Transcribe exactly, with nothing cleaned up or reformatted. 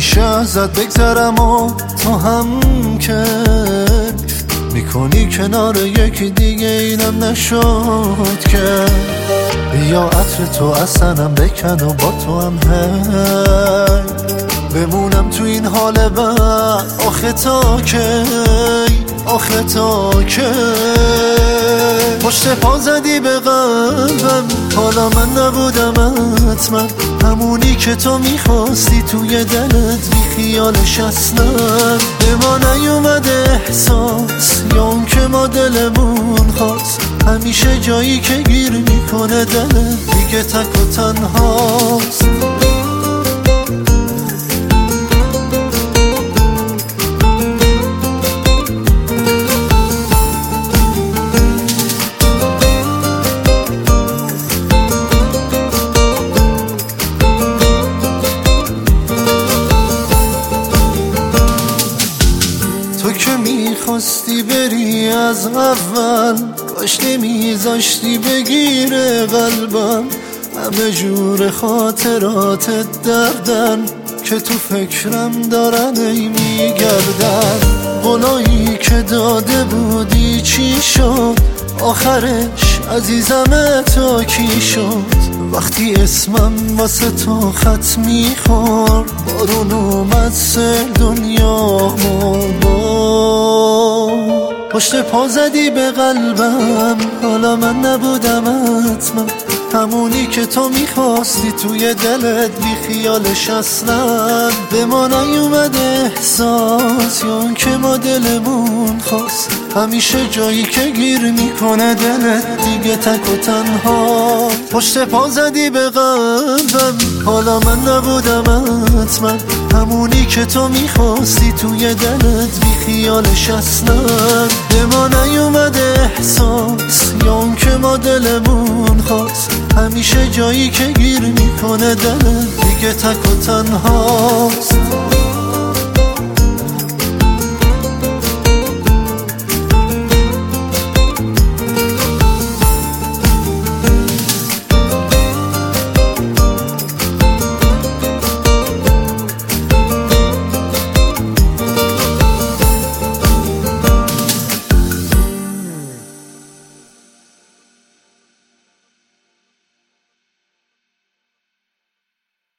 همیشه ازت بگذرم و تو هم کیف میکنی کنار یکی دیگه، اینم نشد که بیا عطر تو اصلا بکن و با تو هم هی بمونم تو این حال بد. آخه تا کی، آخه تا کی پشت پا زدی به قلبم، حالا من نبودم حتما همونی که تو میخواستی توی دلت، بی خیالش اصلا به ما نیومد احساس یا اون که ما دلمون خواست. همیشه جایی که گیر میکنه دلت دیگه تک و تنهاست. تو که میخواستی بری از اول، کاش نمیذاشتی بگیره قلبم. همه جور خاطراتت دردن که تو فکرم دارن ای میگردن. قولایی که داده بودی چی شد آخرش عزیزم؟ تا کی شد وقتی اسمم واسه تو خط میخورد؟ بارون اومد سر دنیا مرد. پشت پا زدی به قلبم، حالا من نبودم حتما همونی که تو میخواستی توی دلت، بی خیالش اصلا به ما نیومد احساس یا اون که ما دلمون خواست. همیشه جایی که گیر میکنه دلت دیگه تک و تنها. پشت پا زدی به قلبم، حالا من نبودم حتما همونی که تو میخواستی توی دلت، بی خیالش اصلا به ما نیومد احساس یا اون که ما دلمون خواست. همیشه جایی که گیر میکنه دلت دیگه تک و تنهاست.